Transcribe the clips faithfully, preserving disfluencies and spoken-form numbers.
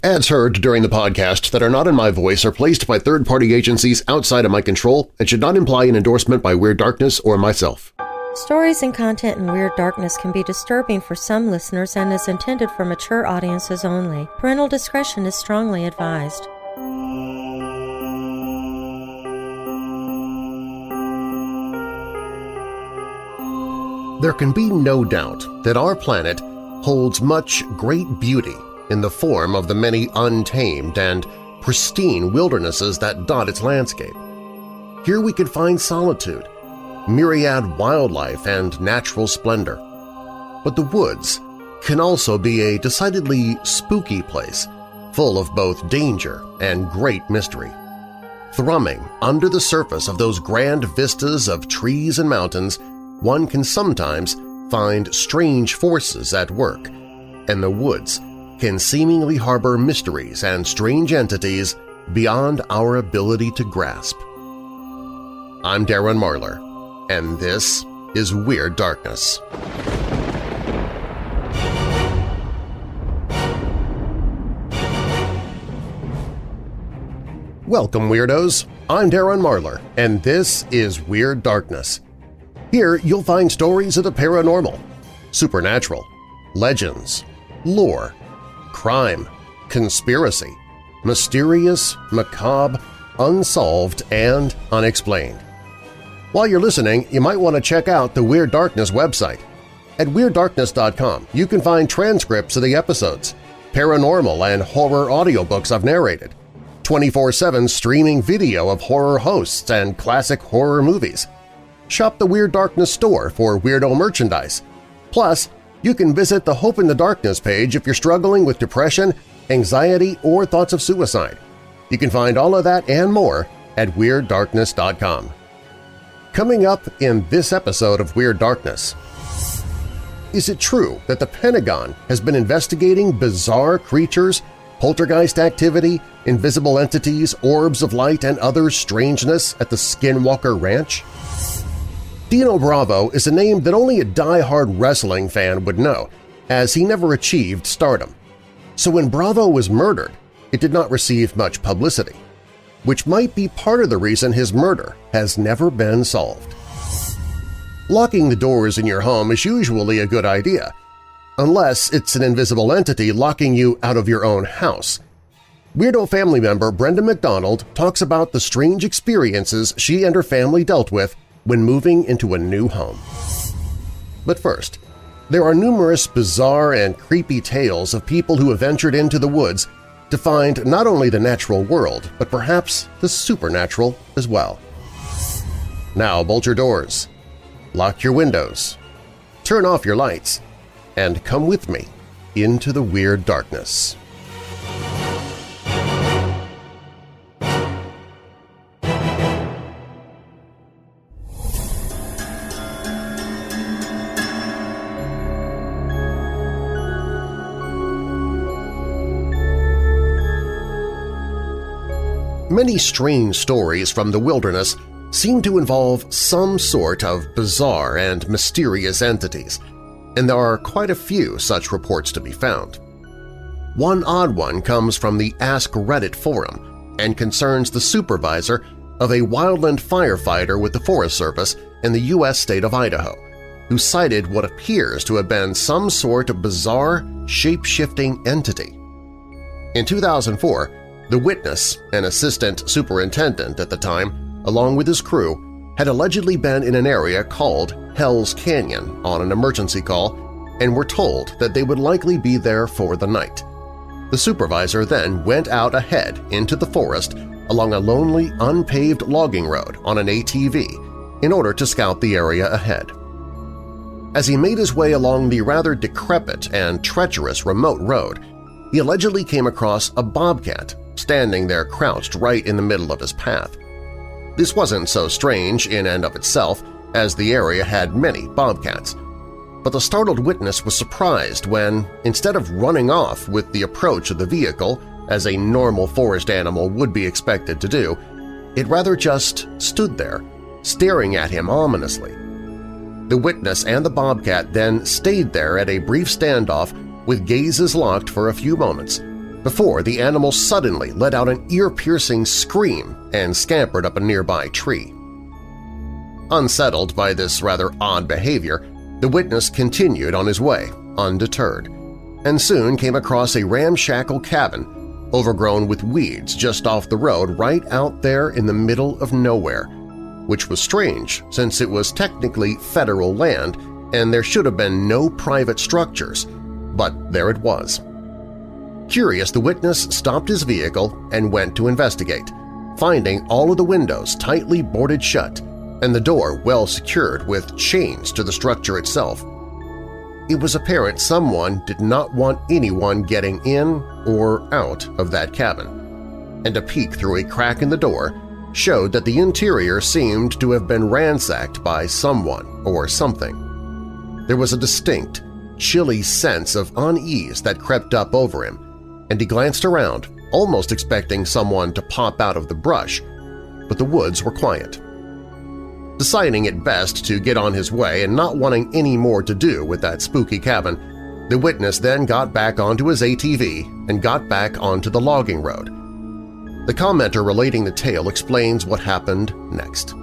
Ads heard during the podcast that are not in my voice are placed by third-party agencies outside of my control and should not imply an endorsement by Weird Darkness or myself. Stories and content in Weird Darkness can be disturbing for some listeners and is intended for mature audiences only. Parental discretion is strongly advised. There can be no doubt that our planet holds much great beauty in the form of the many untamed and pristine wildernesses that dot its landscape. Here we can find solitude, myriad wildlife, and natural splendor. But the woods can also be a decidedly spooky place, full of both danger and great mystery. Thrumming under the surface of those grand vistas of trees and mountains, one can sometimes find strange forces at work, and the woods can seemingly harbor mysteries and strange entities beyond our ability to grasp. I'm Darren Marlar, and this is Weird Darkness. Welcome, Weirdos! I'm Darren Marlar, and this is Weird Darkness. Here you'll find stories of the paranormal, supernatural, legends, lore, crime, conspiracy, mysterious, macabre, unsolved, and unexplained. While you're listening, you might want to check out the Weird Darkness website. At Weird Darkness dot com you can find transcripts of the episodes, paranormal and horror audiobooks I've narrated, twenty-four seven streaming video of horror hosts and classic horror movies. Shop the Weird Darkness store for weirdo merchandise. Plus, you can visit the Hope in the Darkness page if you're struggling with depression, anxiety, or thoughts of suicide. You can find all of that and more at Weird Darkness dot com. Coming up in this episode of Weird Darkness, is it true that the Pentagon has been investigating bizarre creatures, poltergeist activity, invisible entities, orbs of light, and other strangeness at the Skinwalker Ranch? Dino Bravo is a name that only a die-hard wrestling fan would know, as he never achieved stardom. So when Bravo was murdered, it did not receive much publicity, which might be part of the reason his murder has never been solved. Locking the doors in your home is usually a good idea, unless it's an invisible entity locking you out of your own house. Weirdo family member Brenda McDonald talks about the strange experiences she and her family dealt with when moving into a new home. But first, there are numerous bizarre and creepy tales of people who have ventured into the woods to find not only the natural world, but perhaps the supernatural as well. Now bolt your doors, lock your windows, turn off your lights, and come with me into the Weird Darkness. Many strange stories from the wilderness seem to involve some sort of bizarre and mysterious entities, and there are quite a few such reports to be found. One odd one comes from the Ask Reddit forum and concerns the supervisor of a wildland firefighter with the Forest Service in the U S state of Idaho, who cited what appears to have been some sort of bizarre, shape-shifting entity. In two thousand four, the witness, an assistant superintendent at the time, along with his crew, had allegedly been in an area called Hell's Canyon on an emergency call and were told that they would likely be there for the night. The supervisor then went out ahead into the forest along a lonely, unpaved logging road on an A T V in order to scout the area ahead. As he made his way along the rather decrepit and treacherous remote road, he allegedly came across a bobcat standing there crouched right in the middle of his path. This wasn't so strange in and of itself, as the area had many bobcats, but the startled witness was surprised when, instead of running off with the approach of the vehicle, as a normal forest animal would be expected to do, it rather just stood there, staring at him ominously. The witness and the bobcat then stayed there at a brief standoff with gazes locked for a few moments, before the animal suddenly let out an ear-piercing scream and scampered up a nearby tree. Unsettled by this rather odd behavior, the witness continued on his way, undeterred, and soon came across a ramshackle cabin overgrown with weeds just off the road right out there in the middle of nowhere, which was strange since it was technically federal land and there should have been no private structures, but there it was. Curious, the witness stopped his vehicle and went to investigate, finding all of the windows tightly boarded shut and the door well secured with chains to the structure itself. It was apparent someone did not want anyone getting in or out of that cabin, and a peek through a crack in the door showed that the interior seemed to have been ransacked by someone or something. There was a distinct, chilly sense of unease that crept up over him, and he glanced around, almost expecting someone to pop out of the brush, but the woods were quiet. Deciding it best to get on his way and not wanting any more to do with that spooky cabin, the witness then got back onto his A T V and got back onto the logging road. The commenter relating the tale explains what happened next.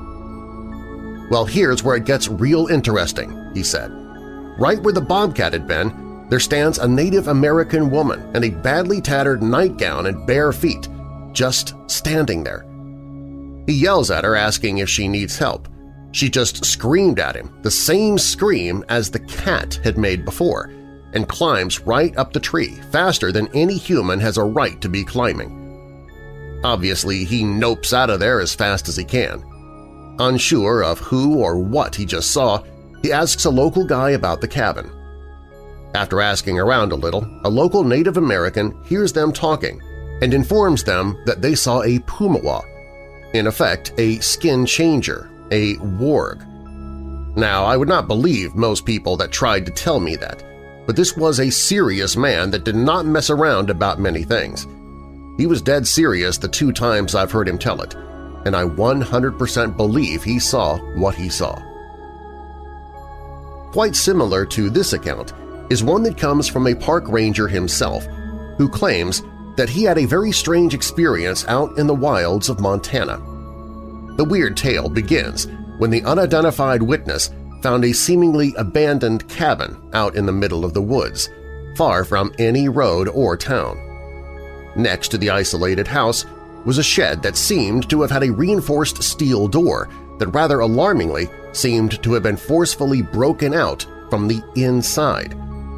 "Well, here's where it gets real interesting," he said. "Right where the bobcat had been, there stands a Native American woman in a badly tattered nightgown and bare feet, just standing there. He yells at her asking if she needs help. She just screamed at him, the same scream as the cat had made before, and climbs right up the tree, faster than any human has a right to be climbing. Obviously, he nopes out of there as fast as he can. Unsure of who or what he just saw, he asks a local guy about the cabin. After asking around a little, a local Native American hears them talking and informs them that they saw a pumawa, in effect a skin changer, a warg. Now, I would not believe most people that tried to tell me that, but this was a serious man that did not mess around about many things. He was dead serious the two times I've heard him tell it, and I one hundred percent believe he saw what he saw." Quite similar to this account is one that comes from a park ranger himself who claims that he had a very strange experience out in the wilds of Montana. The weird tale begins when the unidentified witness found a seemingly abandoned cabin out in the middle of the woods, far from any road or town. Next to the isolated house was a shed that seemed to have had a reinforced steel door that rather alarmingly seemed to have been forcefully broken out from the inside.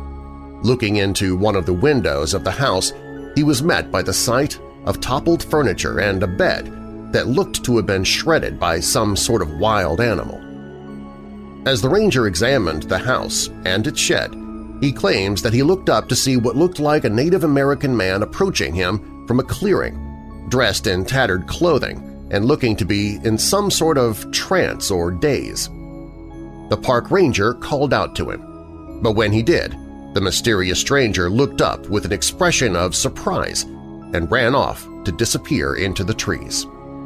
Looking into one of the windows of the house, he was met by the sight of toppled furniture and a bed that looked to have been shredded by some sort of wild animal. As the ranger examined the house and its shed, he claims that he looked up to see what looked like a Native American man approaching him from a clearing, dressed in tattered clothing and looking to be in some sort of trance or daze. The park ranger called out to him, but when he did, the mysterious stranger looked up with an expression of surprise and ran off to disappear into the trees.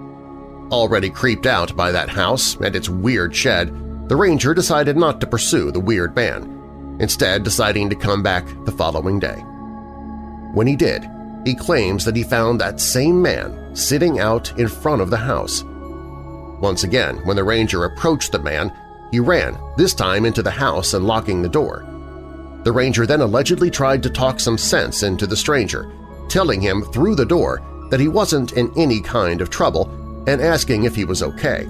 Already creeped out by that house and its weird shed, the ranger decided not to pursue the weird man, instead deciding to come back the following day. When he did, he claims that he found that same man sitting out in front of the house. Once again, when the ranger approached the man, he ran, this time into the house and locking the door. The ranger then allegedly tried to talk some sense into the stranger, telling him through the door that he wasn't in any kind of trouble and asking if he was okay.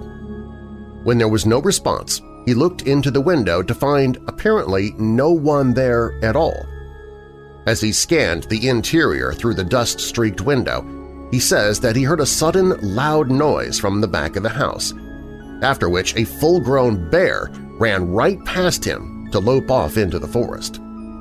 When there was no response, he looked into the window to find apparently no one there at all. As he scanned the interior through the dust-streaked window, he says that he heard a sudden loud noise from the back of the house, after which a full-grown bear ran right past him to lope off into the forest.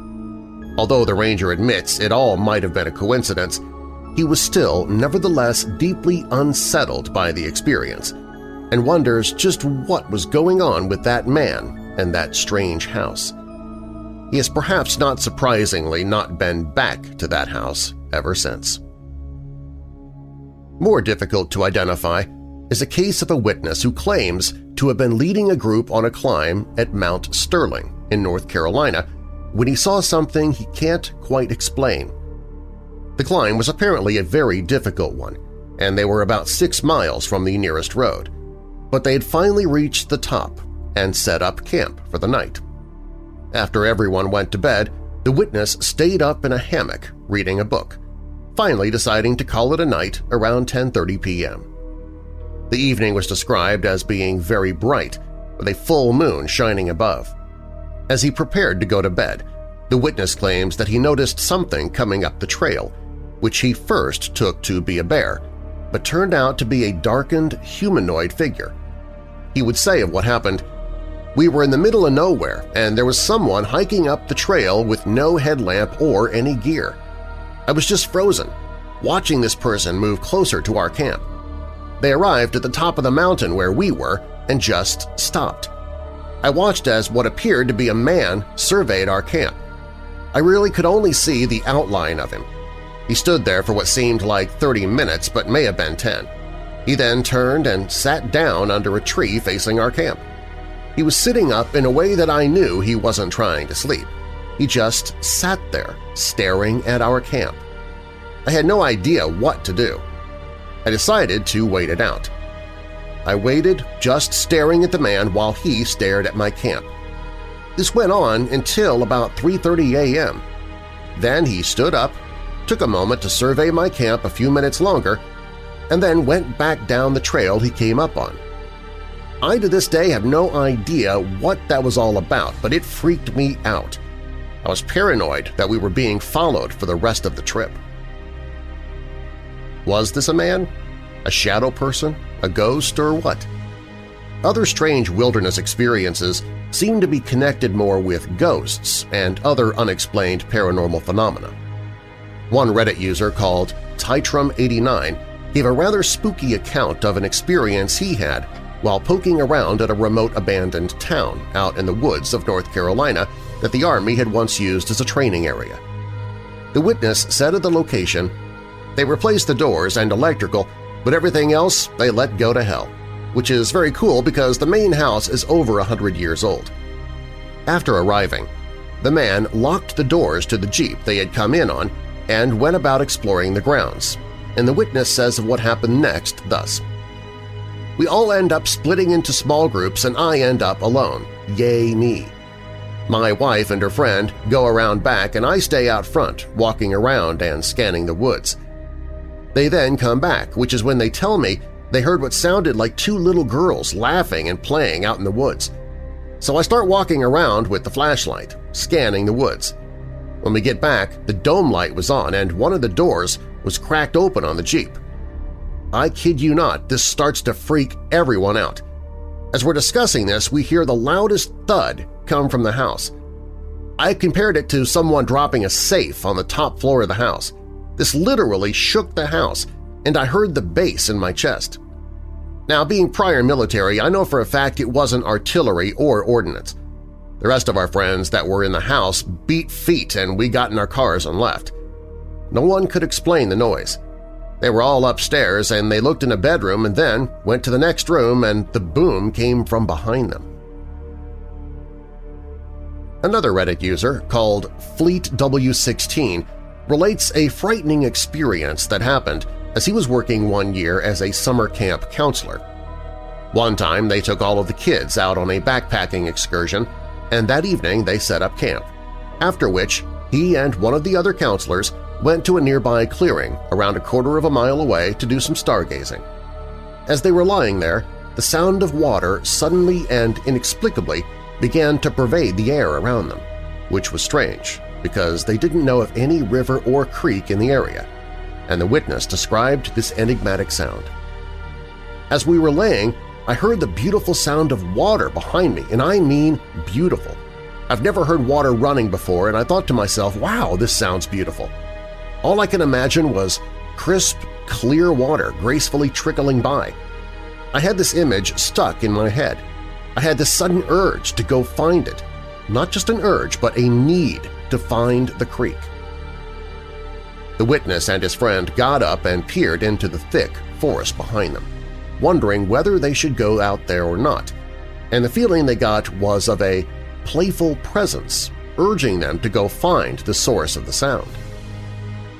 Although the ranger admits it all might have been a coincidence, he was still nevertheless deeply unsettled by the experience and wonders just what was going on with that man and that strange house. He has perhaps not surprisingly not been back to that house ever since. More difficult to identify is a case of a witness who claims to have been leading a group on a climb at Mount Sterling in North Carolina when he saw something he can't quite explain. The climb was apparently a very difficult one, and they were about six miles from the nearest road, but they had finally reached the top and set up camp for the night. After everyone went to bed, the witness stayed up in a hammock reading a book, finally deciding to call it a night around ten thirty p m The evening was described as being very bright, with a full moon shining above. As he prepared to go to bed, the witness claims that he noticed something coming up the trail, which he first took to be a bear, but turned out to be a darkened humanoid figure. He would say of what happened, "We were in the middle of nowhere and there was someone hiking up the trail with no headlamp or any gear. I was just frozen, watching this person move closer to our camp. They arrived at the top of the mountain where we were and just stopped. I watched as what appeared to be a man surveyed our camp. I really could only see the outline of him. He stood there for what seemed like thirty minutes but may have been ten. He then turned and sat down under a tree facing our camp. He was sitting up in a way that I knew he wasn't trying to sleep. He just sat there, staring at our camp. I had no idea what to do. I decided to wait it out. I waited, just staring at the man while he stared at my camp. This went on until about three thirty a m Then he stood up, took a moment to survey my camp a few minutes longer, and then went back down the trail he came up on. I to this day have no idea what that was all about, but it freaked me out. I was paranoid that we were being followed for the rest of the trip." Was this a man? A shadow person? A ghost, or what? Other strange wilderness experiences seem to be connected more with ghosts and other unexplained paranormal phenomena. One Reddit user called Titrum eighty-nine gave a rather spooky account of an experience he had while poking around at a remote abandoned town out in the woods of North Carolina that the Army had once used as a training area. The witness said of the location, "They replaced the doors and electrical, but everything else they let go to hell," which is very cool because the main house is over a hundred years old. After arriving, the man locked the doors to the Jeep they had come in on and went about exploring the grounds, and the witness says of what happened next thus, "We all end up splitting into small groups and I end up alone. Yay me. My wife and her friend go around back and I stay out front, walking around and scanning the woods. They then come back, which is when they tell me they heard what sounded like two little girls laughing and playing out in the woods. So I start walking around with the flashlight, scanning the woods. When we get back, the dome light was on and one of the doors was cracked open on the Jeep. I kid you not, this starts to freak everyone out. As we're discussing this, we hear the loudest thud come from the house. I compared it to someone dropping a safe on the top floor of the house. This literally shook the house, and I heard the bass in my chest. Now, being prior military, I know for a fact it wasn't artillery or ordnance. The rest of our friends that were in the house beat feet and we got in our cars and left. No one could explain the noise. They were all upstairs and they looked in a bedroom and then went to the next room and the boom came from behind them." Another Reddit user, called Fleet W sixteen, relates a frightening experience that happened as he was working one year as a summer camp counselor. One time they took all of the kids out on a backpacking excursion, and that evening they set up camp, after which he and one of the other counselors went to a nearby clearing around a quarter of a mile away to do some stargazing. As they were lying there, the sound of water suddenly and inexplicably began to pervade the air around them, which was strange because they didn't know of any river or creek in the area, and the witness described this enigmatic sound. As we were laying, I heard the beautiful sound of water behind me, and I mean beautiful. I've never heard water running before, and I thought to myself, wow, this sounds beautiful. All I can imagine was crisp, clear water gracefully trickling by. I had this image stuck in my head. I had this sudden urge to go find it. Not just an urge, but a need to find the creek. The witness and his friend got up and peered into the thick forest behind them, wondering whether they should go out there or not, and the feeling they got was of a playful presence urging them to go find the source of the sound.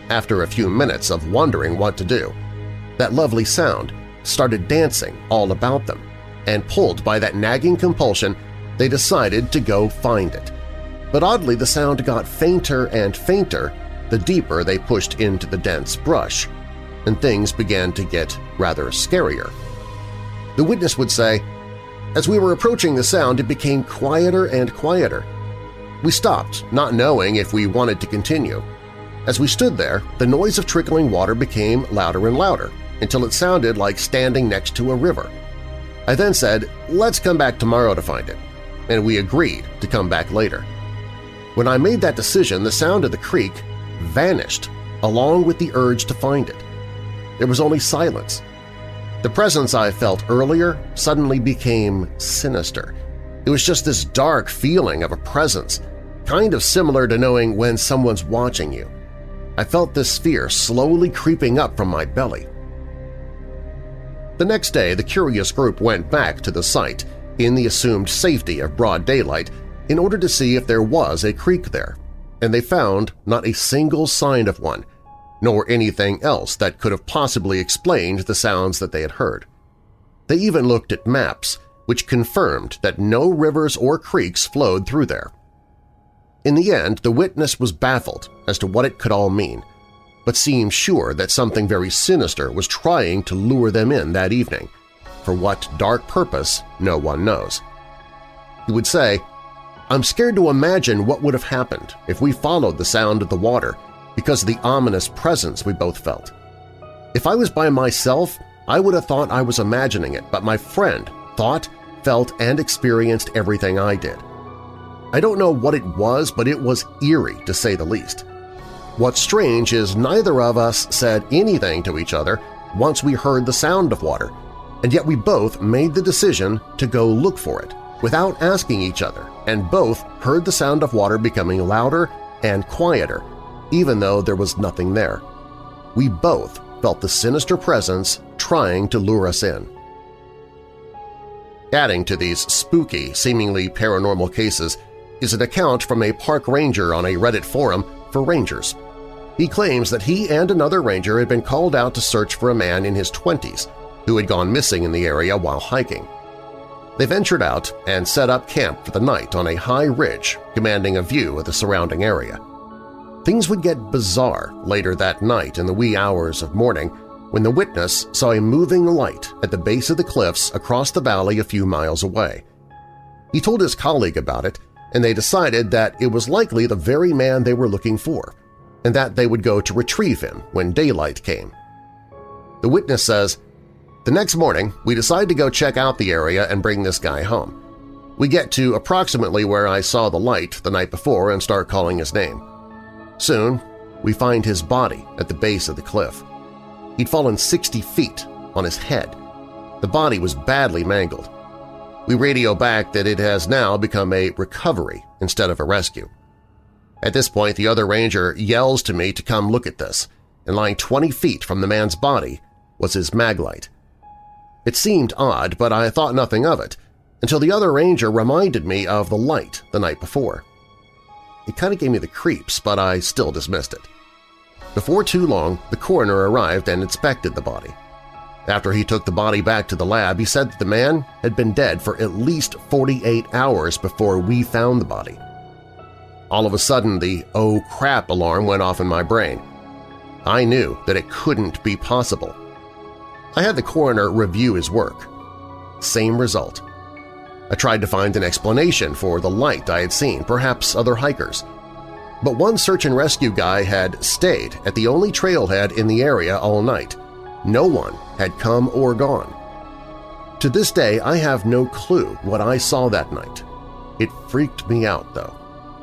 after a few minutes of wondering what to do. That lovely sound started dancing all about them, and pulled by that nagging compulsion, they decided to go find it. But oddly, the sound got fainter and fainter the deeper they pushed into the dense brush, and things began to get rather scarier. The witness would say, "As we were approaching the sound, it became quieter and quieter. We stopped, not knowing if we wanted to continue. As we stood there, the noise of trickling water became louder and louder, until it sounded like standing next to a river. I then said, 'Let's come back tomorrow to find it,' and we agreed to come back later. When I made that decision, the sound of the creek vanished along with the urge to find it. There was only silence. The presence I felt earlier suddenly became sinister. It was just this dark feeling of a presence, kind of similar to knowing when someone's watching you. I felt this fear slowly creeping up from my belly." The next day, the curious group went back to the site in the assumed safety of broad daylight in order to see if there was a creek there, and they found not a single sign of one, nor anything else that could have possibly explained the sounds that they had heard. They even looked at maps, which confirmed that no rivers or creeks flowed through there. In the end, the witness was baffled as to what it could all mean, but seemed sure that something very sinister was trying to lure them in that evening. For what dark purpose, no one knows. He would say, "I'm scared to imagine what would have happened if we followed the sound of the water because of the ominous presence we both felt. If I was by myself, I would have thought I was imagining it, but my friend thought, felt, and experienced everything I did. I don't know what it was, but it was eerie to say the least. What's strange is neither of us said anything to each other once we heard the sound of water, and yet we both made the decision to go look for it without asking each other, and both heard the sound of water becoming louder and quieter, even though there was nothing there. We both felt the sinister presence trying to lure us in." Adding to these spooky, seemingly paranormal cases is an account from a park ranger on a Reddit forum for rangers. He claims that he and another ranger had been called out to search for a man in his twenties who had gone missing in the area while hiking. They ventured out and set up camp for the night on a high ridge commanding a view of the surrounding area. Things would get bizarre later that night in the wee hours of morning when the witness saw a moving light at the base of the cliffs across the valley a few miles away. He told his colleague about it, and they decided that it was likely the very man they were looking for, and that they would go to retrieve him when daylight came. The witness says, "The next morning, we decide to go check out the area and bring this guy home. We get to approximately where I saw the light the night before and start calling his name. Soon, we find his body at the base of the cliff. He'd fallen sixty feet on his head. The body was badly mangled. We radio back that it has now become a recovery instead of a rescue. At this point, the other ranger yells to me to come look at this, and lying twenty feet from the man's body was his maglite. It seemed odd, but I thought nothing of it until the other ranger reminded me of the light the night before. It kind of gave me the creeps, but I still dismissed it. Before too long, the coroner arrived and inspected the body. After he took the body back to the lab, he said that the man had been dead for at least forty-eight hours before we found the body. All of a sudden, the "oh crap" alarm went off in my brain. I knew that it couldn't be possible. I had the coroner review his work. Same result. I tried to find an explanation for the light I had seen, perhaps other hikers. But one search and rescue guy had stayed at the only trailhead in the area all night. No one had come or gone. To this day, I have no clue what I saw that night. It freaked me out, though.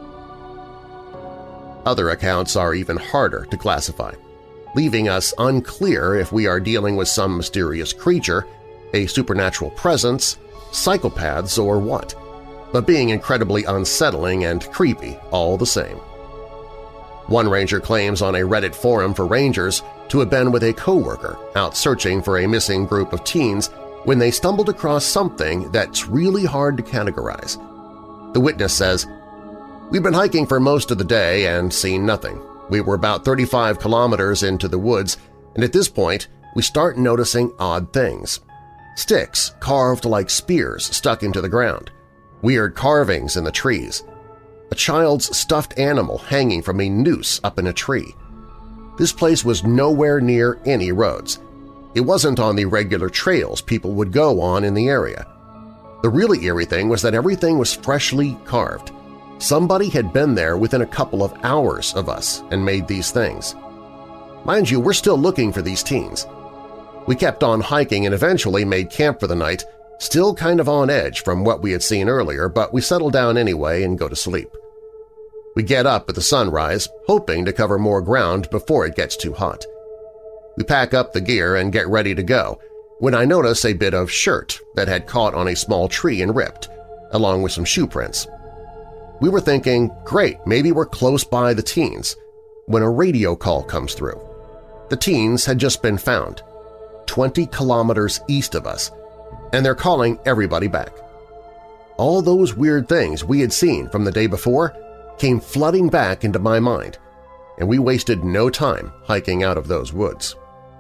Other accounts are even harder to classify, leaving us unclear if we are dealing with some mysterious creature, a supernatural presence, psychopaths, or what, but being incredibly unsettling and creepy all the same. One ranger claims on a Reddit forum for rangers to have been with a coworker out searching for a missing group of teens when they stumbled across something that's really hard to categorize. The witness says, "We've been hiking for most of the day and seen nothing. We were about thirty-five kilometers into the woods, and at this point we start noticing odd things. Sticks carved like spears stuck into the ground, weird carvings in the trees, a child's stuffed animal hanging from a noose up in a tree. This place was nowhere near any roads. It wasn't on the regular trails people would go on in the area. The really eerie thing was that everything was freshly carved. Somebody had been there within a couple of hours of us and made these things. Mind you, we're still looking for these teens. We kept on hiking and eventually made camp for the night, still kind of on edge from what we had seen earlier, but we settled down anyway and go to sleep. We get up at the sunrise, hoping to cover more ground before it gets too hot. We pack up the gear and get ready to go when I notice a bit of shirt that had caught on a small tree and ripped, along with some shoe prints. We were thinking, great, maybe we're close by the teens, when a radio call comes through. The teens had just been found, twenty kilometers east of us, and they're calling everybody back. All those weird things we had seen from the day before came flooding back into my mind, and we wasted no time hiking out of those woods.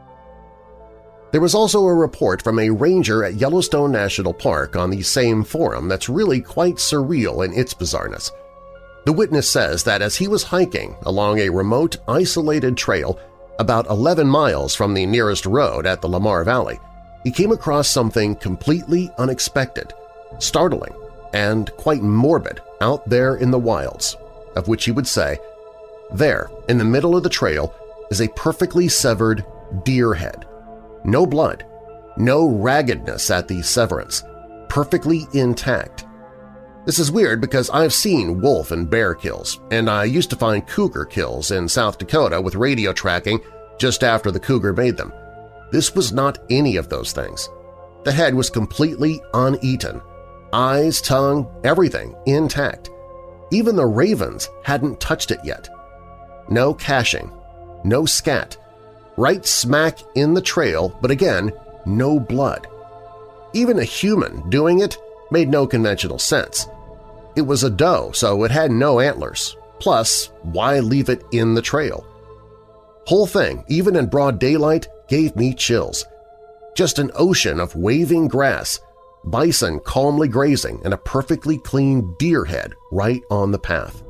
There was also a report from a ranger at Yellowstone National Park on the same forum that's really quite surreal in its bizarreness. The witness says that as he was hiking along a remote, isolated trail about eleven miles from the nearest road at the Lamar Valley, he came across something completely unexpected, startling, and quite morbid out there in the wilds, of which he would say, "There, in the middle of the trail, is a perfectly severed deer head. No blood, no raggedness at the severance, perfectly intact. This is weird because I've seen wolf and bear kills, and I used to find cougar kills in South Dakota with radio tracking just after the cougar made them. This was not any of those things. The head was completely uneaten, eyes, tongue, everything intact. Even the ravens hadn't touched it yet. No caching, no scat, right smack in the trail, but again, no blood. Even a human doing it made no conventional sense. It was a doe, so it had no antlers. Plus, why leave it in the trail? Whole thing, even in broad daylight, gave me chills. Just an ocean of waving grass, bison calmly grazing, and a perfectly clean deer head right on the path.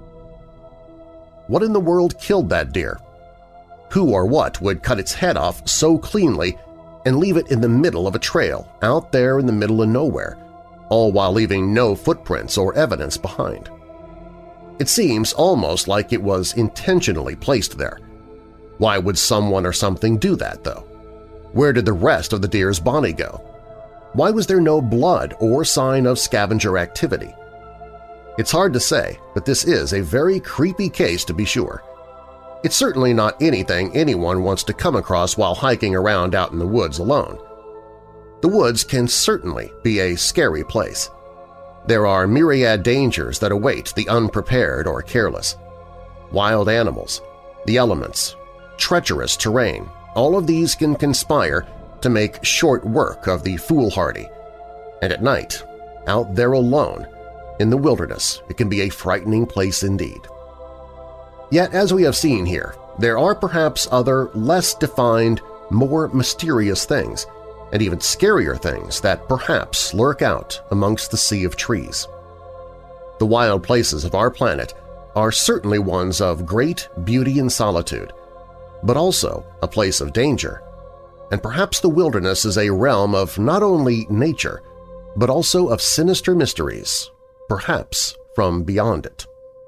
What in the world killed that deer? Who or what would cut its head off so cleanly and leave it in the middle of a trail out there in the middle of nowhere, all while leaving no footprints or evidence behind? It seems almost like it was intentionally placed there. Why would someone or something do that, though? Where did the rest of the deer's body go? Why was there no blood or sign of scavenger activity? It's hard to say, but this is a very creepy case to be sure. It's certainly not anything anyone wants to come across while hiking around out in the woods alone. The woods can certainly be a scary place. There are myriad dangers that await the unprepared or careless. Wild animals, the elements, treacherous terrain, all of these can conspire to make short work of the foolhardy. And at night, out there alone, in the wilderness, it can be a frightening place indeed. Yet, as we have seen here, there are perhaps other less defined, more mysterious things, and even scarier things that perhaps lurk out amongst the sea of trees. The wild places of our planet are certainly ones of great beauty and solitude, but also a place of danger, and perhaps the wilderness is a realm of not only nature, but also of sinister mysteries, perhaps from beyond it.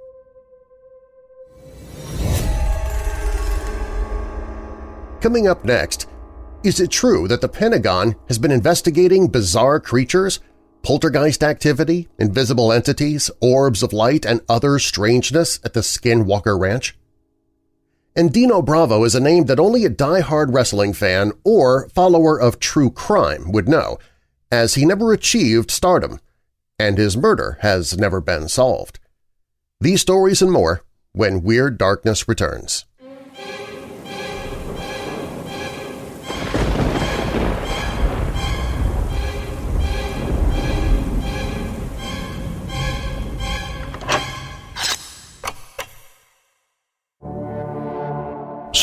Coming up next, is it true that the Pentagon has been investigating bizarre creatures, poltergeist activity, invisible entities, orbs of light, and other strangeness at the Skinwalker Ranch? And Dino Bravo is a name that only a die-hard wrestling fan or follower of true crime would know, as he never achieved stardom, and his murder has never been solved. These stories and more when Weird Darkness returns.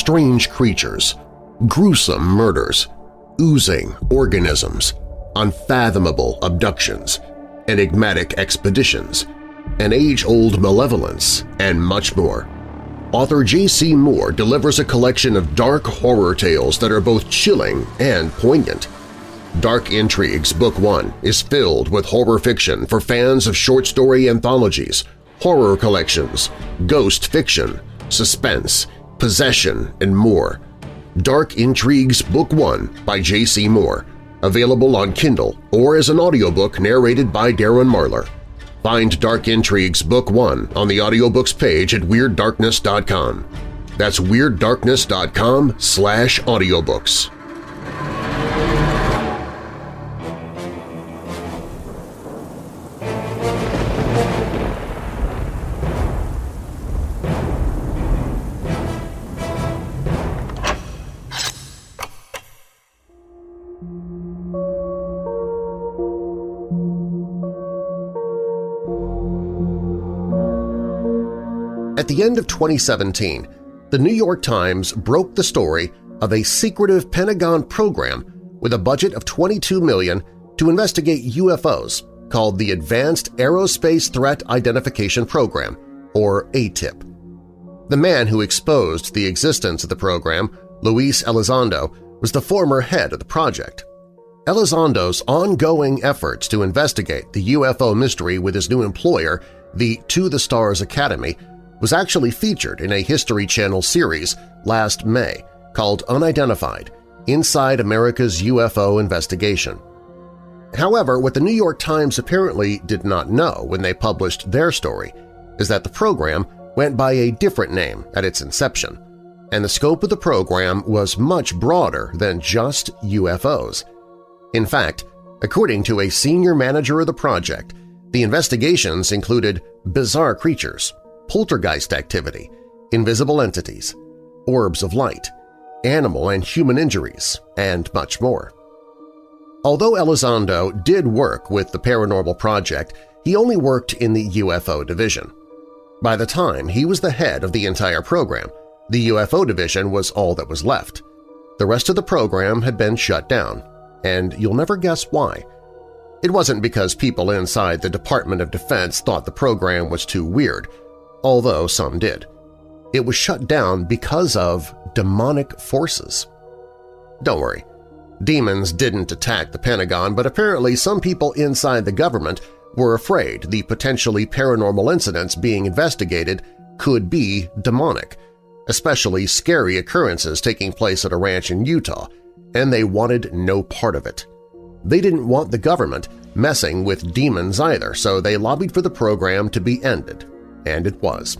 strange creatures, gruesome murders, oozing organisms, unfathomable abductions, enigmatic expeditions, an age-old malevolence, and much more. Author J C Moore delivers a collection of dark horror tales that are both chilling and poignant. Dark Intrigues Book One is filled with horror fiction for fans of short story anthologies, horror collections, ghost fiction, suspense, possession, and more. Dark Intrigues Book One by J C Moore, available on Kindle or as an audiobook narrated by Darren Marlar. Find Dark Intrigues Book One on the audiobooks page at Weird Darkness dot com. That's Weird Darkness dot com slash audiobooks. At the end of twenty seventeen, the New York Times broke the story of a secretive Pentagon program with a budget of twenty-two million dollars to investigate U F Os called the Advanced Aerospace Threat Identification Program, or A T I P. The man who exposed the existence of the program, Luis Elizondo, was the former head of the project. Elizondo's ongoing efforts to investigate the U F O mystery with his new employer, the To the Stars Academy, was actually featured in a History Channel series last May called Unidentified – Inside America's U F O Investigation. However, what the New York Times apparently did not know when they published their story is that the program went by a different name at its inception, and the scope of the program was much broader than just U F Os. In fact, according to a senior manager of the project, the investigations included bizarre creatures, poltergeist activity, invisible entities, orbs of light, animal and human injuries, and much more. Although Elizondo did work with the Paranormal Project, he only worked in the U F O division. By the time he was the head of the entire program, the U F O division was all that was left. The rest of the program had been shut down, and you'll never guess why. It wasn't because people inside the Department of Defense thought the program was too weird, although some did. It was shut down because of demonic forces. Don't worry, demons didn't attack the Pentagon, but apparently some people inside the government were afraid the potentially paranormal incidents being investigated could be demonic, especially scary occurrences taking place at a ranch in Utah, and they wanted no part of it. They didn't want the government messing with demons either, so they lobbied for the program to be ended. And it was.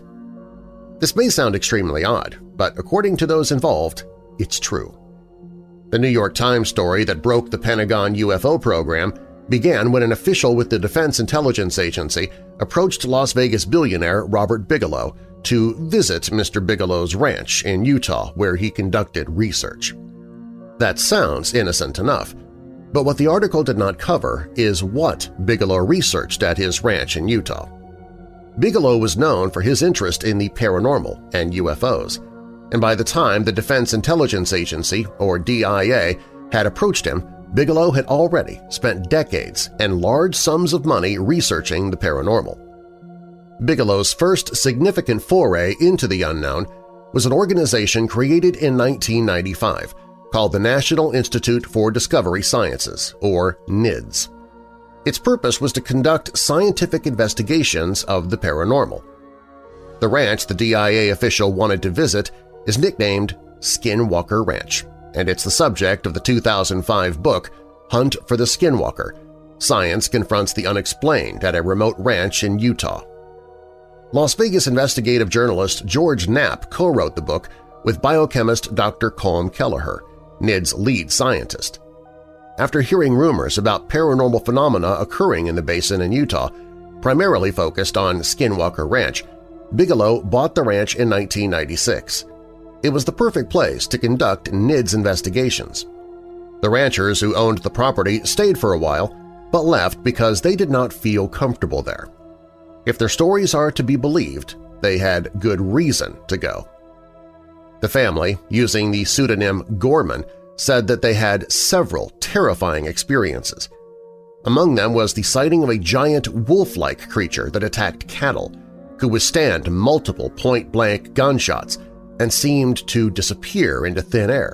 This may sound extremely odd, but according to those involved, it's true. The New York Times story that broke the Pentagon U F O program began when an official with the Defense Intelligence Agency approached Las Vegas billionaire Robert Bigelow to visit Mister Bigelow's ranch in Utah where he conducted research. That sounds innocent enough, but what the article did not cover is what Bigelow researched at his ranch in Utah. Bigelow was known for his interest in the paranormal and U F Os, and by the time the Defense Intelligence Agency, or D I A, had approached him, Bigelow had already spent decades and large sums of money researching the paranormal. Bigelow's first significant foray into the unknown was an organization created in nineteen ninety-five called the National Institute for Discovery Sciences, or N I D S. Its purpose was to conduct scientific investigations of the paranormal. The ranch the D I A official wanted to visit is nicknamed Skinwalker Ranch, and it's the subject of the two thousand five book Hunt for the Skinwalker – Science Confronts the Unexplained at a Remote Ranch in Utah. Las Vegas investigative journalist George Knapp co-wrote the book with biochemist Doctor Colm Kelleher, N I D S lead scientist. After hearing rumors about paranormal phenomena occurring in the basin in Utah, primarily focused on Skinwalker Ranch, Bigelow bought the ranch in nineteen ninety-six. It was the perfect place to conduct N I D S investigations. The ranchers who owned the property stayed for a while, but left because they did not feel comfortable there. If their stories are to be believed, they had good reason to go. The family, using the pseudonym Gorman, said that they had several terrifying experiences. Among them was the sighting of a giant wolf-like creature that attacked cattle, could withstand multiple point-blank gunshots, and seemed to disappear into thin air.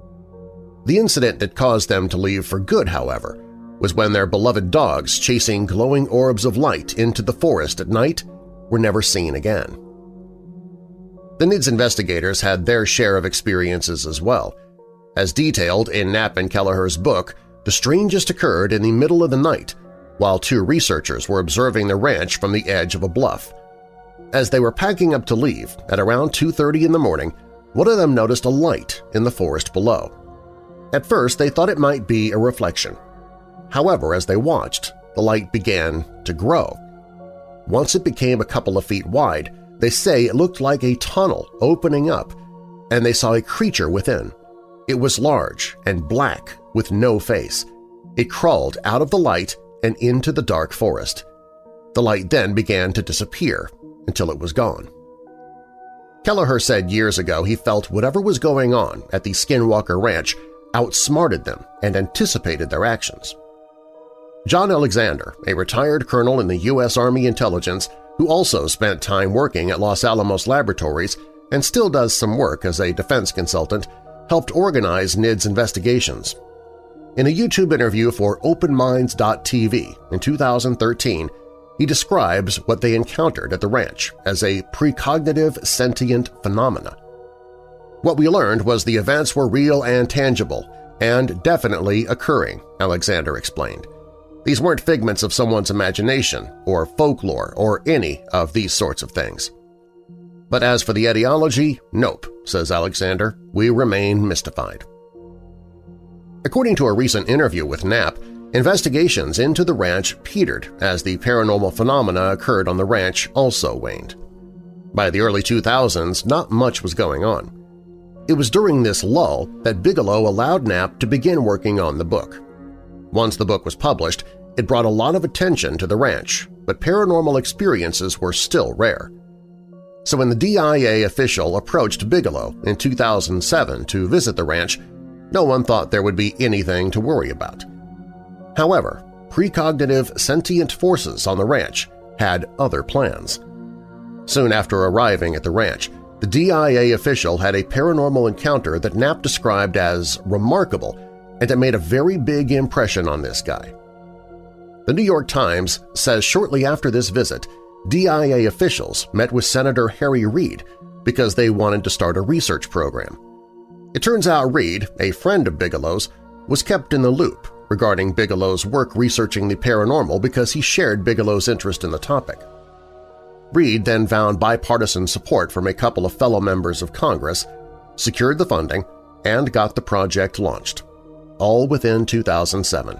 The incident that caused them to leave for good, however, was when their beloved dogs chasing glowing orbs of light into the forest at night were never seen again. The N I D S investigators had their share of experiences as well. As detailed in Knapp and Kelleher's book, the strangest occurred in the middle of the night while two researchers were observing the ranch from the edge of a bluff. As they were packing up to leave at around two thirty in the morning, one of them noticed a light in the forest below. At first, they thought it might be a reflection. However, as they watched, the light began to grow. Once it became a couple of feet wide, they say it looked like a tunnel opening up, and they saw a creature within. It was large and black with no face. It crawled out of the light and into the dark forest. The light then began to disappear until it was gone. Kelleher said years ago he felt whatever was going on at the Skinwalker Ranch outsmarted them and anticipated their actions. John Alexander, a retired colonel in the U S Army Intelligence who also spent time working at Los Alamos Laboratories and still does some work as a defense consultant, helped organize N I D S investigations. In a YouTube interview for Open Minds dot T V in two thousand thirteen, he describes what they encountered at the ranch as a precognitive sentient phenomena. What we learned was the events were real and tangible, and definitely occurring, Alexander explained. These weren't figments of someone's imagination or folklore or any of these sorts of things. But as for the etiology, nope, says Alexander, we remain mystified. According to a recent interview with Knapp, investigations into the ranch petered as the paranormal phenomena occurred on the ranch also waned. By the early two thousands, not much was going on. It was during this lull that Bigelow allowed Knapp to begin working on the book. Once the book was published, it brought a lot of attention to the ranch, but paranormal experiences were still rare. So when the D I A official approached Bigelow in two thousand seven to visit the ranch, no one thought there would be anything to worry about. However, precognitive sentient forces on the ranch had other plans. Soon after arriving at the ranch, the D I A official had a paranormal encounter that Knapp described as remarkable, and it made a very big impression on this guy. The New York Times says shortly after this visit, D I A officials met with Senator Harry Reid because they wanted to start a research program. It turns out Reid, a friend of Bigelow's, was kept in the loop regarding Bigelow's work researching the paranormal because he shared Bigelow's interest in the topic. Reid then found bipartisan support from a couple of fellow members of Congress, secured the funding, and got the project launched, all within two thousand seven.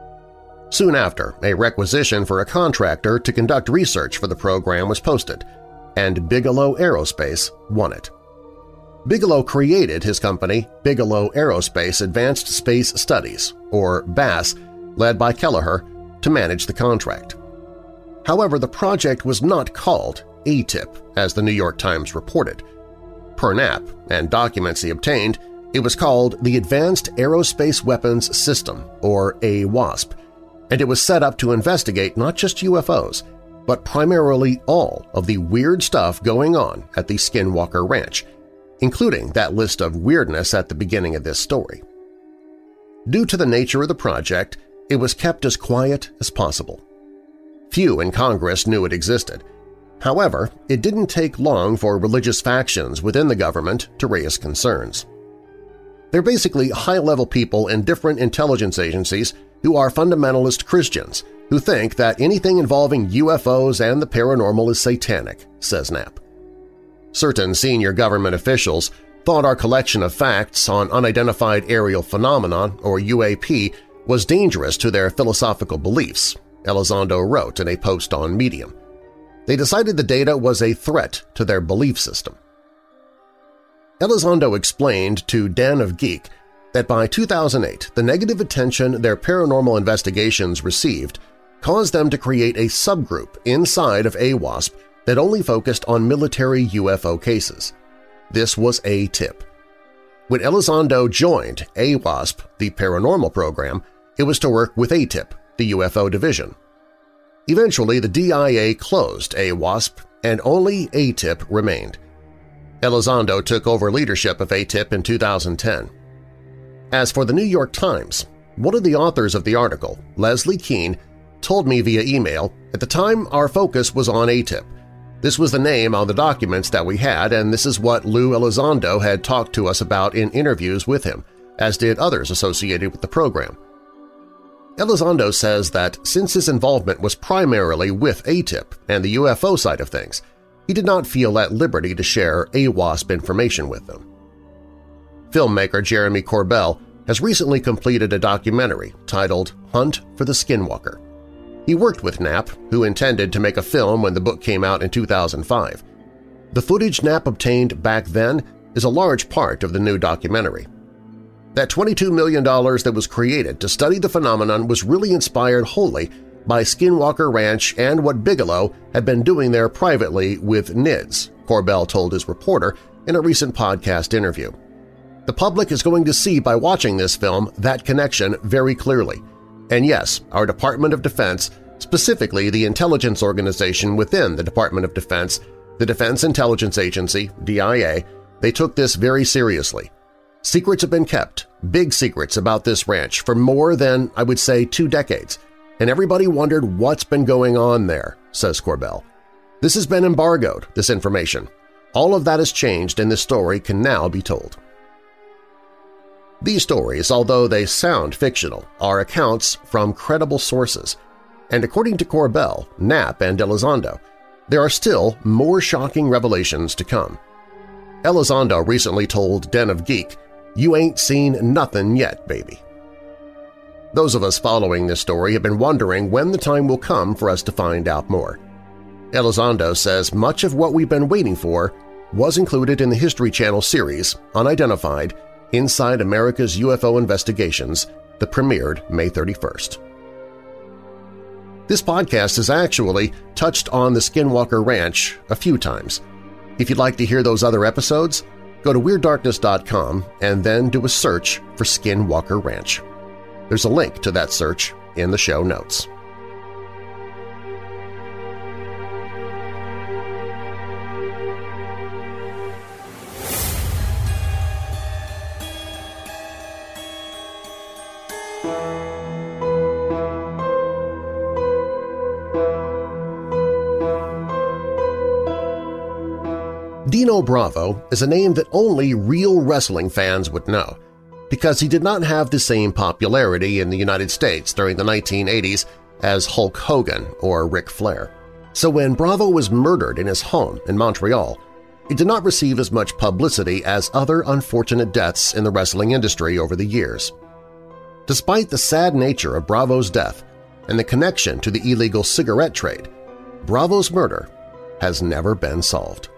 Soon after, a requisition for a contractor to conduct research for the program was posted, and Bigelow Aerospace won it. Bigelow created his company, Bigelow Aerospace Advanced Space Studies, or B A S, led by Kelleher, to manage the contract. However, the project was not called A T I P, as the New York Times reported. Per Knapp and documents he obtained, it was called the Advanced Aerospace Weapons System, or A WASP, and it was set up to investigate not just U F Os, but primarily all of the weird stuff going on at the Skinwalker Ranch, including that list of weirdness at the beginning of this story. Due to the nature of the project, it was kept as quiet as possible. Few in Congress knew it existed. However, it didn't take long for religious factions within the government to raise concerns. They're basically high-level people in different intelligence agencies who are fundamentalist Christians who think that anything involving U F Os and the paranormal is satanic, says Knapp. Certain senior government officials thought our collection of facts on unidentified aerial phenomenon, or U A P, was dangerous to their philosophical beliefs, Elizondo wrote in a post on Medium. They decided the data was a threat to their belief system. Elizondo explained to Den of Geek that by two thousand eight, the negative attention their paranormal investigations received caused them to create a subgroup inside of A WASP that only focused on military U F O cases. This was A-Tip. When Elizondo joined AWASP, the paranormal program, it was to work with A-Tip, the U F O division. Eventually, the D I A closed AWASP and only A-Tip remained. Elizondo took over leadership of A-Tip in two thousand ten. As for the New York Times, one of the authors of the article, Leslie Keene, told me via email, "At the time our focus was on A-Tip. This was the name on the documents that we had, and this is what Lou Elizondo had talked to us about in interviews with him, as did others associated with the program." Elizondo says that since his involvement was primarily with A-Tip and the U F O side of things, he did not feel at liberty to share AWASP information with them. Filmmaker Jeremy Corbell has recently completed a documentary titled Hunt for the Skinwalker. He worked with Knapp, who intended to make a film when the book came out in two thousand five. The footage Knapp obtained back then is a large part of the new documentary. That twenty-two million dollars that was created to study the phenomenon was really inspired wholly by Skinwalker Ranch and what Bigelow had been doing there privately with N I D S, Corbell told his reporter in a recent podcast interview. The public is going to see by watching this film that connection very clearly. And yes, our Department of Defense, specifically the intelligence organization within the Department of Defense, the Defense Intelligence Agency, D I A, they took this very seriously. Secrets have been kept, big secrets about this ranch for more than, I would say, two decades, and everybody wondered what's been going on there, says Corbell. This has been embargoed, this information. All of that has changed and this story can now be told. These stories, although they sound fictional, are accounts from credible sources, and according to Corbell, Knapp, and Elizondo, there are still more shocking revelations to come. Elizondo recently told Den of Geek, "You ain't seen nothing yet, baby." Those of us following this story have been wondering when the time will come for us to find out more. Elizondo says much of what we've been waiting for was included in the History Channel series Unidentified Inside America's U F O Investigations that premiered May thirty-first. This podcast has actually touched on the Skinwalker Ranch a few times. If you'd like to hear those other episodes, go to Weird Darkness dot com and then do a search for Skinwalker Ranch. There's a link to that search in the show notes. Dino Bravo is a name that only real wrestling fans would know, because he did not have the same popularity in the United States during the nineteen eighties as Hulk Hogan or Ric Flair. So when Bravo was murdered in his home in Montreal, it did not receive as much publicity as other unfortunate deaths in the wrestling industry over the years. Despite the sad nature of Bravo's death and the connection to the illegal cigarette trade, Bravo's murder has never been solved.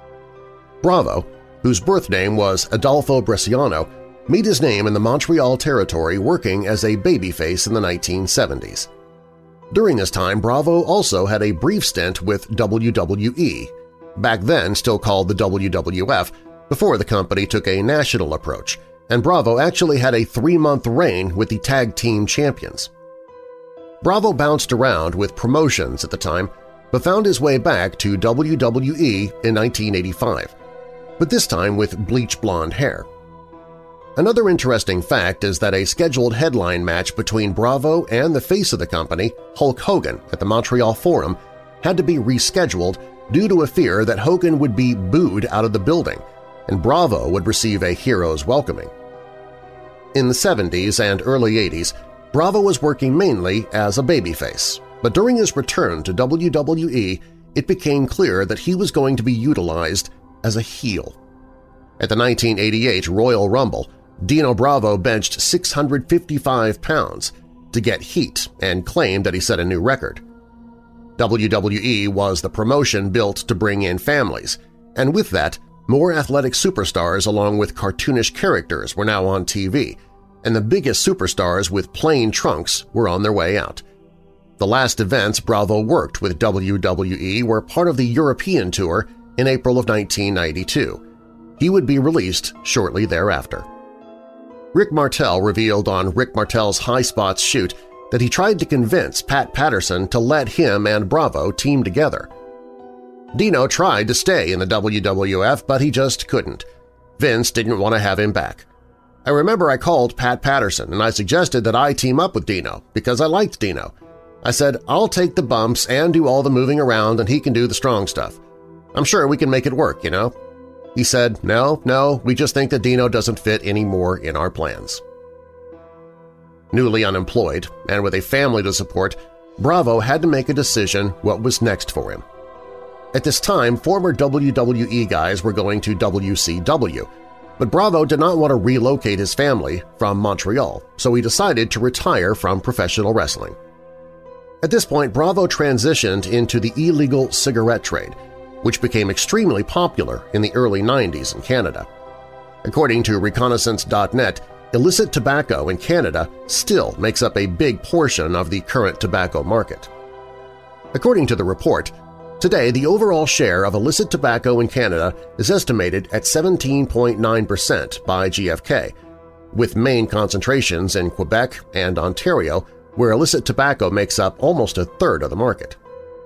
Bravo, whose birth name was Adolfo Bresciano, made his name in the Montreal territory working as a babyface in the nineteen seventies. During this time, Bravo also had a brief stint with W W E, back then still called the W W F, before the company took a national approach, and Bravo actually had a three-month reign with the Tag Team Champions. Bravo bounced around with promotions at the time, but found his way back to W W E in nineteen eighty-five, but this time with bleach blonde hair. Another interesting fact is that a scheduled headline match between Bravo and the face of the company, Hulk Hogan, at the Montreal Forum had to be rescheduled due to a fear that Hogan would be booed out of the building and Bravo would receive a hero's welcoming. In the seventies and early eighties, Bravo was working mainly as a babyface, but during his return to W W E, it became clear that he was going to be utilized as a heel. At the nineteen eighty-eight Royal Rumble, Dino Bravo benched six hundred fifty-five pounds to get heat and claimed that he set a new record. W W E was the promotion built to bring in families, and with that, more athletic superstars along with cartoonish characters were now on T V, and the biggest superstars with plain trunks were on their way out. The last events Bravo worked with W W E were part of the European tour in April of nineteen ninety-two, He would be released shortly thereafter. Rick Martel revealed on Rick Martel's High Spots shoot that he tried to convince Pat Patterson to let him and Bravo team together. Dino tried to stay in the W W F, but he just couldn't. Vince didn't want to have him back. I remember I called Pat Patterson and I suggested that I team up with Dino because I liked Dino. I said, I'll take the bumps and do all the moving around and he can do the strong stuff. I'm sure we can make it work, you know? He said, no, no, we just think that Dino doesn't fit anymore in our plans. Newly unemployed and with a family to support, Bravo had to make a decision what was next for him. At this time, former W W E guys were going to W C W, but Bravo did not want to relocate his family from Montreal, so he decided to retire from professional wrestling. At this point, Bravo transitioned into the illegal cigarette trade, which became extremely popular in the early nineties in Canada. According to Reconnaissance dot net, illicit tobacco in Canada still makes up a big portion of the current tobacco market. According to the report, today the overall share of illicit tobacco in Canada is estimated at seventeen point nine percent by G F K, with main concentrations in Quebec and Ontario, where illicit tobacco makes up almost a third of the market.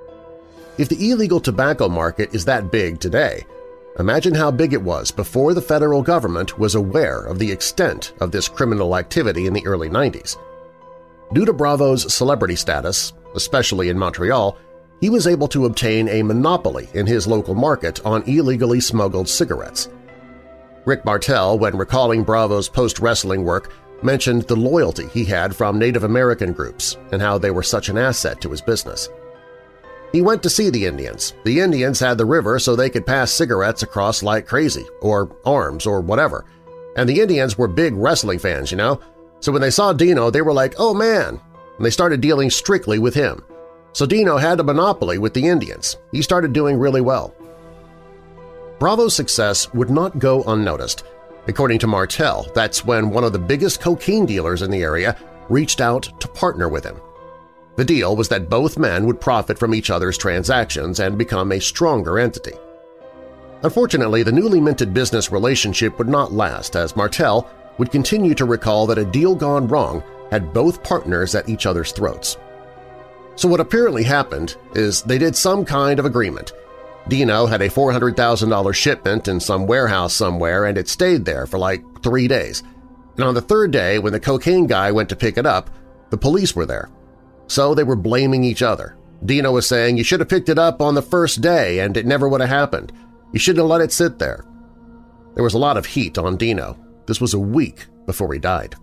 If the illegal tobacco market is that big today, imagine how big it was before the federal government was aware of the extent of this criminal activity in the early nineties. Due to Bravo's celebrity status, especially in Montreal, he was able to obtain a monopoly in his local market on illegally smuggled cigarettes. Rick Martel, when recalling Bravo's post-wrestling work, mentioned the loyalty he had from Native American groups and how they were such an asset to his business. He went to see the Indians. The Indians had the river so they could pass cigarettes across like crazy, or arms, or whatever. And the Indians were big wrestling fans, you know? So when they saw Dino, they were like, oh man! And they started dealing strictly with him. So Dino had a monopoly with the Indians. He started doing really well. Bravo's success would not go unnoticed. According to Martel, that's when one of the biggest cocaine dealers in the area reached out to partner with him. The deal was that both men would profit from each other's transactions and become a stronger entity. Unfortunately, the newly minted business relationship would not last, as Martel would continue to recall that a deal gone wrong had both partners at each other's throats. So what apparently happened is they did some kind of agreement. Dino had a four hundred thousand dollar shipment in some warehouse somewhere and it stayed there for like three days. And on the third day, when the cocaine guy went to pick it up, the police were there. So they were blaming each other. Dino was saying, you should have picked it up on the first day and it never would have happened. You shouldn't have let it sit there. There was a lot of heat on Dino. This was a week before he died.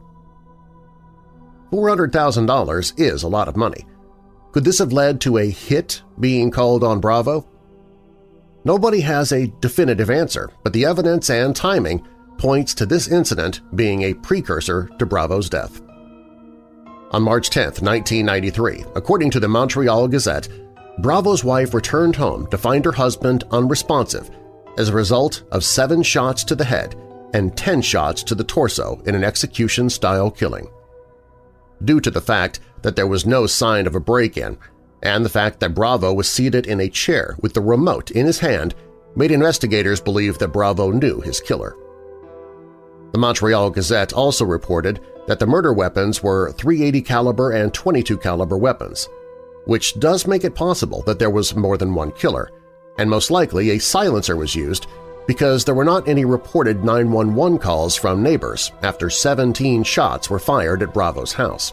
four hundred thousand dollars is a lot of money. Could this have led to a hit being called on Bravo? Nobody has a definitive answer, but the evidence and timing points to this incident being a precursor to Bravo's death. On March tenth, nineteen ninety-three, according to the Montreal Gazette, Bravo's wife returned home to find her husband unresponsive as a result of seven shots to the head and ten shots to the torso in an execution-style killing. Due to the fact that there was no sign of a break-in and the fact that Bravo was seated in a chair with the remote in his hand made investigators believe that Bravo knew his killer. The Montreal Gazette also reported that the murder weapons were three eighty caliber and twenty-two caliber weapons, which does make it possible that there was more than one killer, and most likely a silencer was used because there were not any reported nine one one calls from neighbors after seventeen shots were fired at Bravo's house.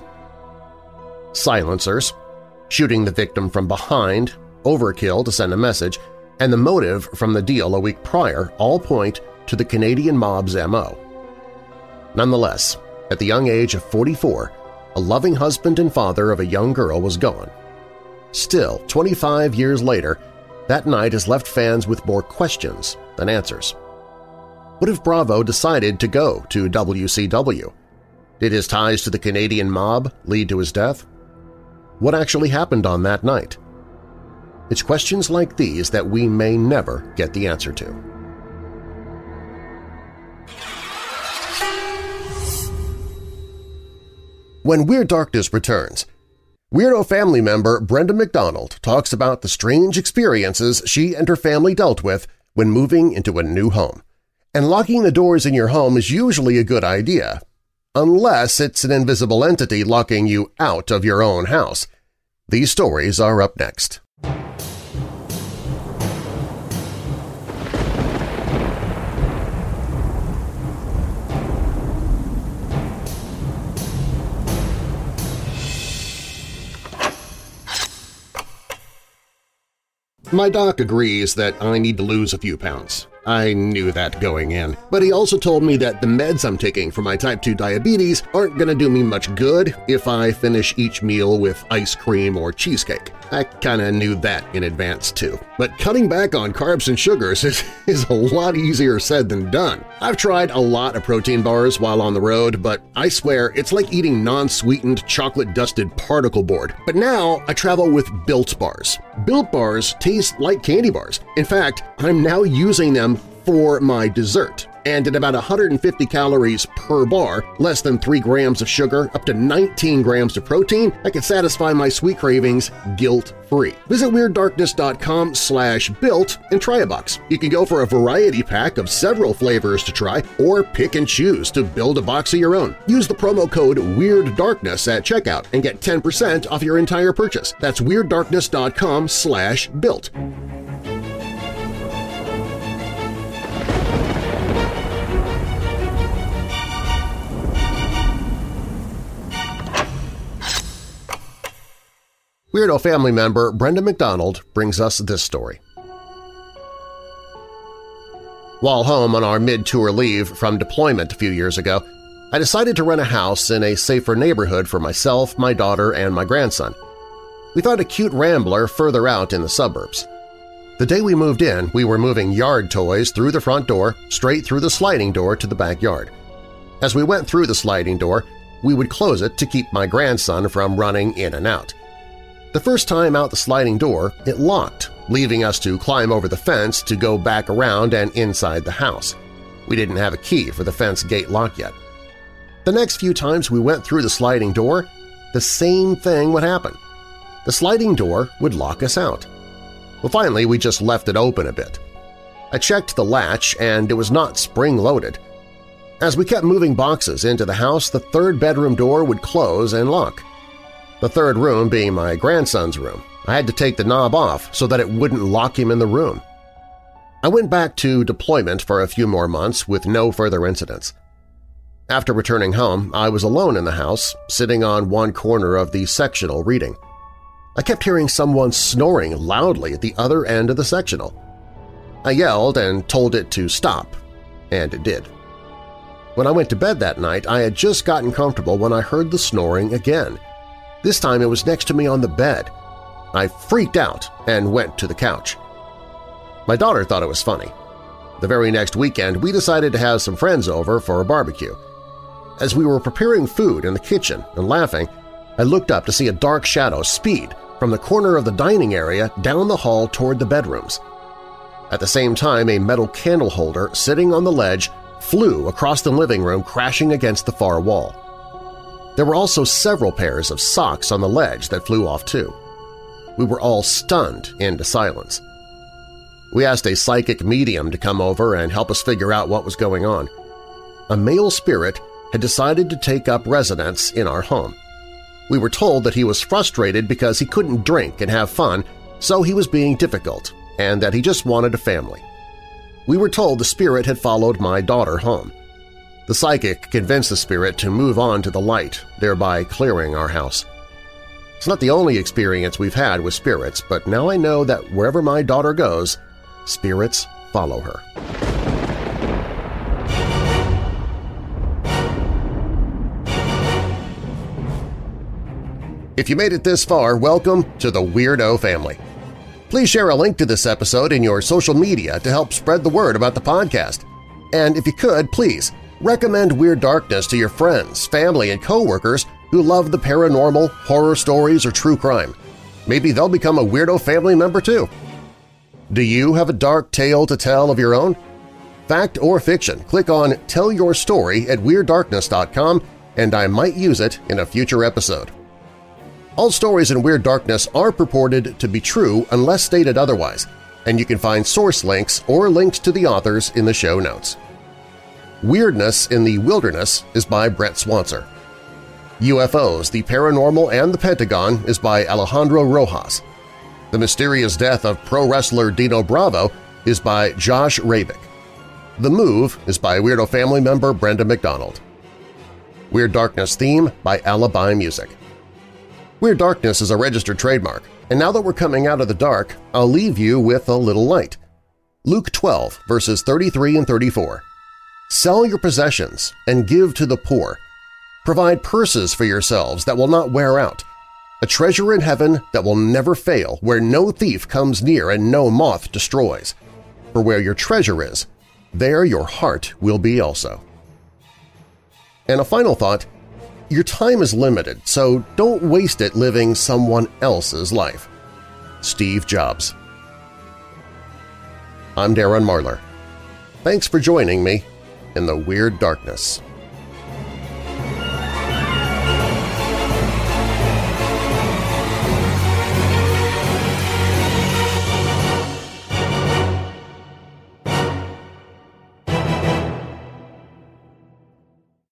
Silencers, shooting the victim from behind, overkill to send a message, and the motive from the deal a week prior all point to the Canadian mob's M O. Nonetheless, at the young age of forty-four, a loving husband and father of a young girl was gone. Still, twenty-five years later, that night has left fans with more questions than answers. What if Bravo decided to go to W C W? Did his ties to the Canadian mob lead to his death? What actually happened on that night? It's questions like these that we may never get the answer to. When Weird Darkness returns, Weirdo family member Brenda McDonald talks about the strange experiences she and her family dealt with when moving into a new home, And locking the doors in your home is usually a good idea, unless it's an invisible entity locking you out of your own house. These stories are up next. My doc agrees that I need to lose a few pounds. I knew that going in, but he also told me that the meds I'm taking for my type two diabetes aren't going to do me much good if I finish each meal with ice cream or cheesecake. I kinda knew that in advance too. But cutting back on carbs and sugars is, is a lot easier said than done. I've tried a lot of protein bars while on the road, but I swear it's like eating non-sweetened chocolate-dusted particle board. But now I travel with Built Bars. Built Bars taste like candy bars. In fact, I'm now using them for my dessert. And at about one hundred fifty calories per bar, less than three grams of sugar, up to nineteen grams of protein, I can satisfy my sweet cravings guilt-free. Visit WeirdDarkness.com slash built and try a box. You can go for a variety pack of several flavors to try, or pick and choose to build a box of your own. Use the promo code WeirdDarkness at checkout and get ten percent off your entire purchase. That's WeirdDarkness.com slash built. Weirdo family member Brenda McDonald brings us this story. While home on our mid-tour leave from deployment a few years ago, I decided to rent a house in a safer neighborhood for myself, my daughter, and my grandson. We found a cute rambler further out in the suburbs. The day we moved in, we were moving yard toys through the front door, straight through the sliding door to the backyard. As we went through the sliding door, we would close it to keep my grandson from running in and out. The first time out the sliding door, it locked, leaving us to climb over the fence to go back around and inside the house. We didn't have a key for the fence gate lock yet. The next few times we went through the sliding door, the same thing would happen. The sliding door would lock us out. Well, finally, we just left it open a bit. I checked the latch and it was not spring-loaded. As we kept moving boxes into the house, the third bedroom door would close and lock. The third room being my grandson's room. I had to take the knob off so that it wouldn't lock him in the room. I went back to deployment for a few more months with no further incidents. After returning home, I was alone in the house, sitting on one corner of the sectional reading. I kept hearing someone snoring loudly at the other end of the sectional. I yelled and told it to stop, and it did. When I went to bed that night, I had just gotten comfortable when I heard the snoring again. This time it was next to me on the bed. I freaked out and went to the couch. My daughter thought it was funny. The very next weekend, we decided to have some friends over for a barbecue. As we were preparing food in the kitchen and laughing, I looked up to see a dark shadow speed from the corner of the dining area down the hall toward the bedrooms. At the same time, a metal candle holder sitting on the ledge flew across the living room, crashing against the far wall. There were also several pairs of socks on the ledge that flew off too. We were all stunned into silence. We asked a psychic medium to come over and help us figure out what was going on. A male spirit had decided to take up residence in our home. We were told that he was frustrated because he couldn't drink and have fun, so he was being difficult, and that he just wanted a family. We were told the spirit had followed my daughter home. The psychic convinced the spirit to move on to the light, thereby clearing our house. It's not the only experience we've had with spirits, but now I know that wherever my daughter goes, spirits follow her. If you made it this far, welcome to the Weirdo family. Please share a link to this episode in your social media to help spread the word about the podcast. And if you could, please recommend Weird Darkness to your friends, family, and coworkers who love the paranormal, horror stories, or true crime. Maybe they'll become a Weirdo family member too. Do you have a dark tale to tell of your own? Fact or fiction, click on Tell Your Story at Weird Darkness dot com and I might use it in a future episode. All stories in Weird Darkness are purported to be true unless stated otherwise, and you can find source links or links to the authors in the show notes. Weirdness in the Wilderness is by Brett Swancer. U F Os, the Paranormal and the Pentagon is by Alejandro Rojas. The Mysterious Death of Pro Wrestler Dino Bravo is by Josh Rabick. The Move is by Weirdo family member Brenda McDonald. Weird Darkness theme by Alibi Music. Weird Darkness is a registered trademark, and now that we're coming out of the dark, I'll leave you with a little light. Luke twelve, verses thirty-three and thirty-four. Sell your possessions and give to the poor. Provide purses for yourselves that will not wear out, a treasure in heaven that will never fail, where no thief comes near and no moth destroys. For where your treasure is, there your heart will be also. And a final thought, your time is limited, so don't waste it living someone else's life. Steve Jobs. I'm Darren Marlar. Thanks for joining me in the Weird Darkness.